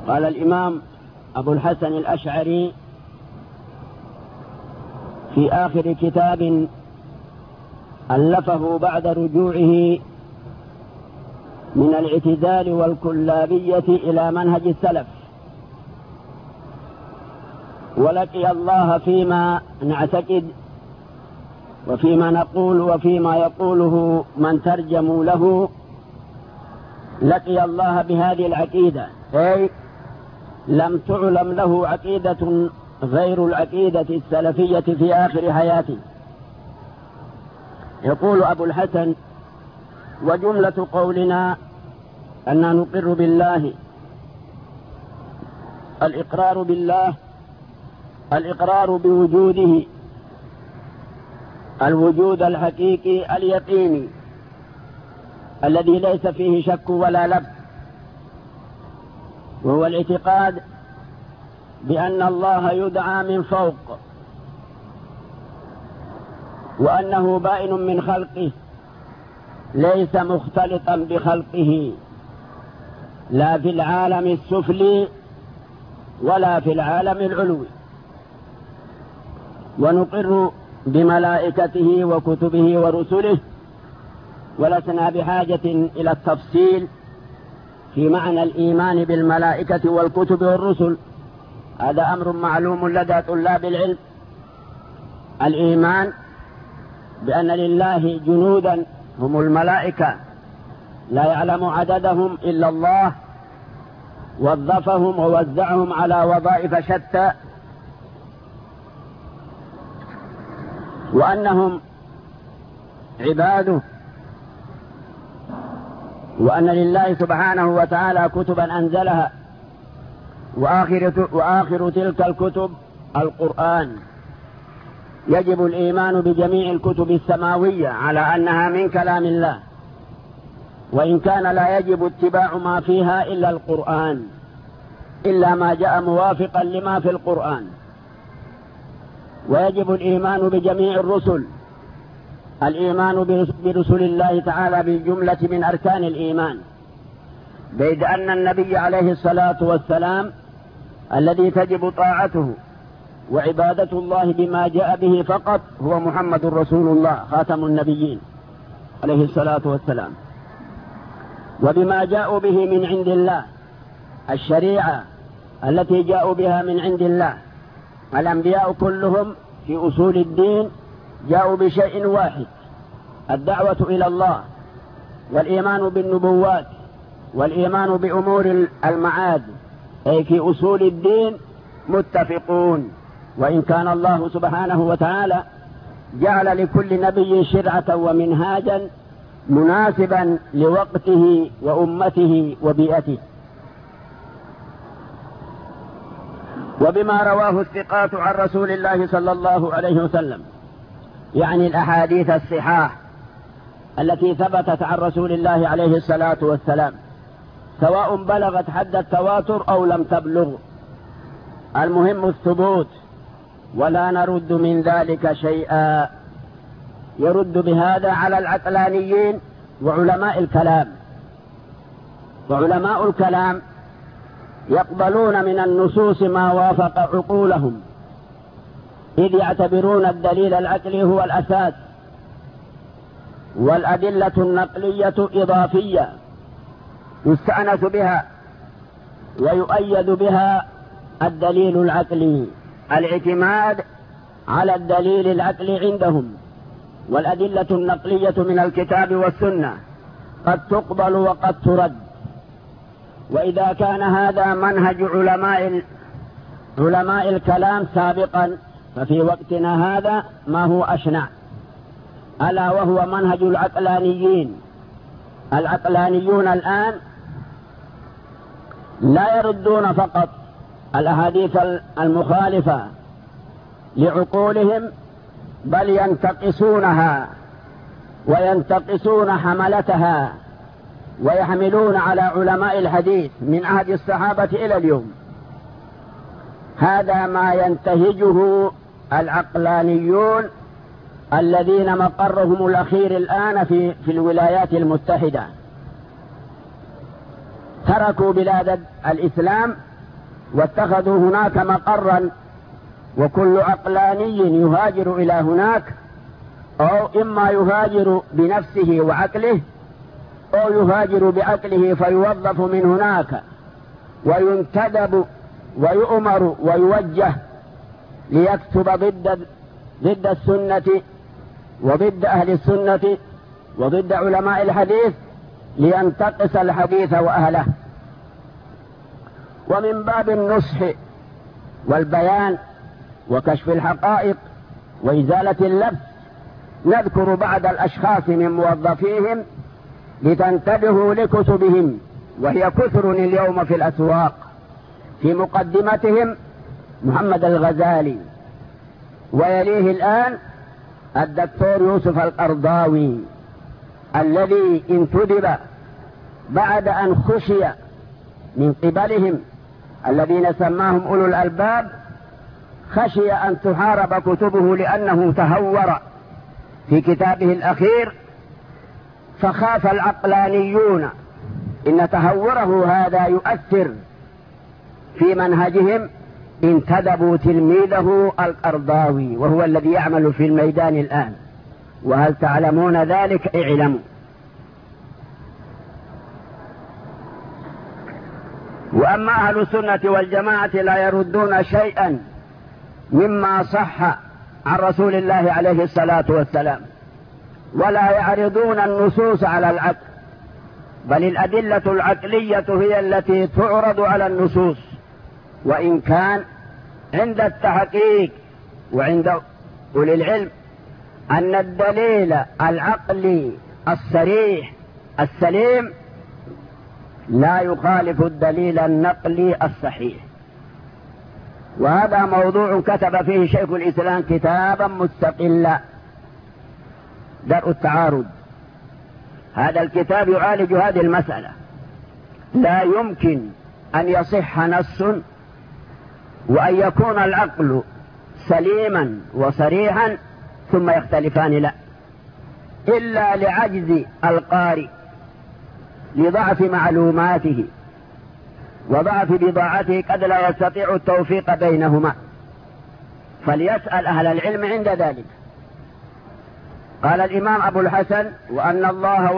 قال الإمام أبو الحسن الأشعري في آخر كتاب ألفه بعد رجوعه من الاعتزال والكلابية إلى منهج السلف: ولقي الله فيما نعتقد وفيما نقول وفيما يقوله من ترجموا له، لقي الله بهذه العقيدة، أي لم تعلم له عقيدة غير العقيدة السلفية في آخر حياته. يقول أبو الحسن: وجملة قولنا أن نقر بالله، الإقرار بالله، الإقرار بوجوده، الوجود الحقيقي اليقيني الذي ليس فيه شك ولا لبس، وهو الاعتقاد بأن الله يدعى من فوق، وأنه بائن من خلقه ليس مختلطا بخلقه، لا في العالم السفلي ولا في العالم العلوي. ونقر بملائكته وكتبه ورسله، ولسنا بحاجة إلى التفصيل في معنى الإيمان بالملائكة والكتب والرسل، هذا أمر معلوم لدى طلاب العلم. الإيمان بأن لله جنودا هم الملائكة لا يعلم عددهم إلا الله، وظفهم ووزعهم على وظائف شتى، وأنهم عباده، وأن لله سبحانه وتعالى كتبا أنزلها، وآخر تلك الكتب القرآن. يجب الإيمان بجميع الكتب السماوية على أنها من كلام الله، وإن كان لا يجب اتباع ما فيها إلا القرآن، إلا ما جاء موافقا لما في القرآن. ويجب الإيمان بجميع الرسل، الإيمان برسل الله تعالى بالجملة من أركان الإيمان، بيد أن النبي عليه الصلاة والسلام الذي تجب طاعته وعبادة الله بما جاء به فقط هو محمد رسول الله خاتم النبيين عليه الصلاة والسلام، وبما جاءوا به من عند الله، الشريعة التي جاءوا بها من عند الله. الأنبياء كلهم في أصول الدين جاءوا بشيء واحد: الدعوة إلى الله، والإيمان بالنبوات، والإيمان بأمور المعاد، أي في أصول الدين متفقون. وإن كان الله سبحانه وتعالى جعل لكل نبي شرعة ومنهاجا مناسبا لوقته وأمته وبيئته. وبما رواه الثقات عن رسول الله صلى الله عليه وسلم، يعني الأحاديث الصحاح التي ثبتت عن رسول الله عليه الصلاة والسلام، سواء بلغت حد التواتر أو لم تبلغ، المهم الثبوت، ولا نرد من ذلك شيئا. يرد بهذا على العقلانيين وعلماء الكلام. وعلماء الكلام يقبلون من النصوص ما وافق عقولهم، إذ يعتبرون الدليل العقلي هو الأساس، والأدلة النقلية إضافية يستأنس بها ويؤيد بها الدليل العقلي. الاعتماد على الدليل العقلي عندهم، والأدلة النقلية من الكتاب والسنة قد تقبل وقد ترد. وإذا كان هذا منهج علماء الكلام سابقا، ففي وقتنا هذا ما هو أشنع، ألا وهو منهج العقلانيين. العقلانيون الآن لا يردون فقط الأحاديث المخالفة لعقولهم، بل ينتقصونها وينتقصون حملتها، ويحملون على علماء الحديث من عهد الصحابة إلى اليوم. هذا ما ينتهجه العقلانيون الذين مقرهم الأخير الآن في الولايات المتحدة. تركوا بلاد الإسلام واتخذوا هناك مقرا، وكل عقلاني يهاجر إلى هناك، أو إما يهاجر بنفسه وعقله، أو يهاجر بعقله فيوظف من هناك وينتدب ويؤمر ويوجه ليكتب ضد السنة وضد أهل السنة وضد علماء الحديث، لينتقص الحديث وأهله. ومن باب النصح والبيان وكشف الحقائق وإزالة اللبس نذكر بعض الأشخاص من موظفيهم لتنتبهوا لكتبهم، وهي كثر اليوم في الأسواق. في مقدمتهم محمد الغزالي، ويليه الآن الدكتور يوسف القرضاوي الذي انتدب بعد أن خشي من قبلهم الذين سماهم أولو الألباب، خشي أن تحارب كتبه لأنه تهور في كتابه الأخير، فخاف العقلانيون إن تهوره هذا يؤثر في منهجهم، انتدبوا تلميذه القرضاوي وهو الذي يعمل في الميدان الآن. وهل تعلمون ذلك؟ اعلموا. وأما أهل السنة والجماعة لا يردون شيئا مما صح عن رسول الله عليه الصلاة والسلام، ولا يعرضون النصوص على العقل، بل الأدلة العقلية هي التي تعرض على النصوص. وإن كان عند التحقيق وعند أولي العلم أن الدليل العقلي الصريح السليم لا يخالف الدليل النقلي الصحيح. وهذا موضوع كتب فيه شيخ الإسلام كتابا مستقلا، درء التعارض. هذا الكتاب يعالج هذه المسألة. لا يمكن أن يصح نص وأن يكون العقل سليما وصريحا ثم يختلفان، لا، إلا لعجز القارئ، لضعف معلوماته وضعف بضاعته، قد لا يستطيع التوفيق بينهما، فليسأل أهل العلم عند ذلك. قال الإمام أبو الحسن: وأن الله